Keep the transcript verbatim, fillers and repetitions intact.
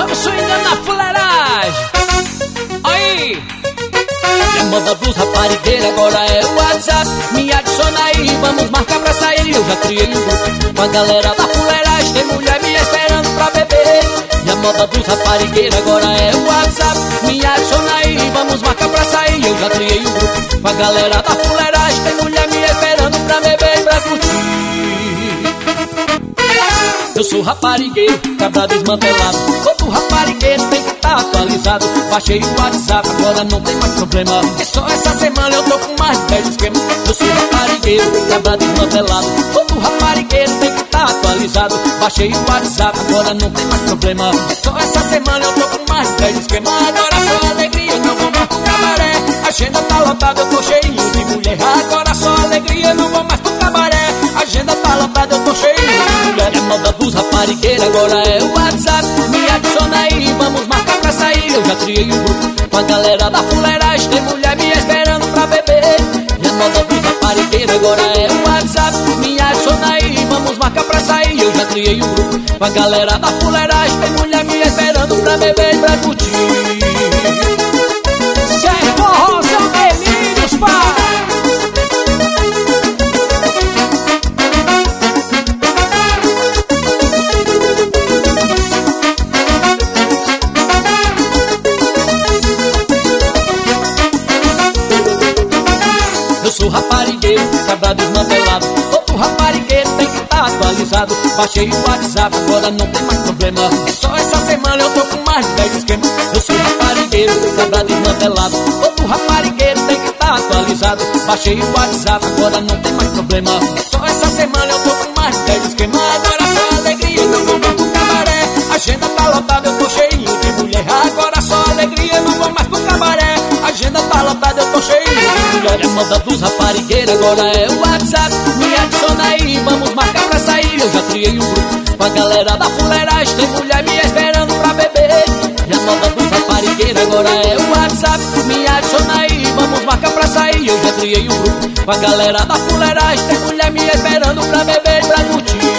Vamos swingando na fuleiragem. Aí! A moda dos raparigueiros agora é o WhatsApp. Me adiciona aí, vamos marcar pra sair. Eu já criei um grupo com a galera da fuleiragem. Tem mulher me esperando pra beber. E a moda dos raparigueiros agora é o WhatsApp. Me adiciona aí, vamos marcar pra sair. Eu já criei um grupo com a galera da fuleiragem. Tem mulher me esperando pra beber e pra curtir. Eu sou raparigueiro, cabra desmantelado. Todo raparigueiro tem que estar atualizado. Baixei o WhatsApp, agora não tem mais problema. E só essa semana eu tô com mais de dez esquema. Eu sou raparigueiro, cabra desmantelado. Todo raparigueiro tem que estar atualizado. Baixei o WhatsApp, agora não tem mais problema. E só essa semana eu tô com mais de dez esquema. Agora só alegria, não vou mais pro cabaré. A agenda tá lotada, eu tô cheinho de mulher. Agora só alegria, não vou mais pro cabaré. A agenda tá lotada, eu tô cheinho de mulher. E a moda dos raparigueiros agora é o WhatsApp. Me adiciona aí, vamos marcar pra sair. Eu já criei um grupo com a galera da fuleiragem. Tem mulher me esperando pra beber. E a moda dos raparigueiros agora é o WhatsApp. Me adiciona aí, vamos marcar pra sair. Eu já criei um grupo com a galera da fuleiragem. Tem mulher me esperando pra beber e pra curtir. Se é forró, são delírios, pai. Sou raparigueiro, cabra desmantelado. Todo raparigueiro tem que estar atualizado. Baixei o WhatsApp, agora não tem mais problema. E só essa semana eu tô com mais de dez esquema. Eu sou raparigueiro, cabra desmantelado. Todo raparigueiro tem que estar atualizado. Baixei o WhatsApp, agora não tem mais problema. E só essa semana eu tô com mais de dez esquema. Agora só alegria, não vou mais pro cabaré. A agenda tá lotada, eu tô cheinho de mulher. Agora só alegria, não vou mais pro cabaré. A agenda tá lotada, eu tô cheinho de mulher. A moda dos raparigueiros agora é o WhatsApp. Me adiciona aí, vamos marcar pra sair. Eu já criei um grupo com a galera da fuleiragem. Tem mulher me esperando pra beber. E a moda dos raparigueiros agora é o WhatsApp. Me adiciona aí, vamos marcar pra sair. Eu já criei um grupo com a galera da fuleiragem. Tem mulher me esperando pra beber e pra curtir.